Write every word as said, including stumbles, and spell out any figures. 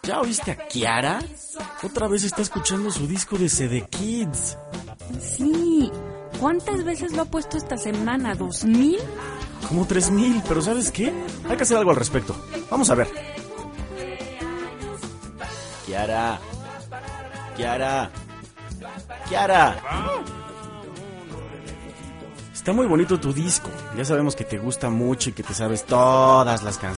¿Ya oíste a Kiara? Otra vez está escuchando su disco de C D Kids. Sí. ¿Cuántas veces lo ha puesto esta semana? ¿Dos mil? Como tres mil, pero ¿sabes qué? Hay que hacer algo al respecto. Vamos a ver. Kiara. Kiara. Kiara. Está muy bonito tu disco. Ya sabemos que te gusta mucho y que te sabes todas las canciones.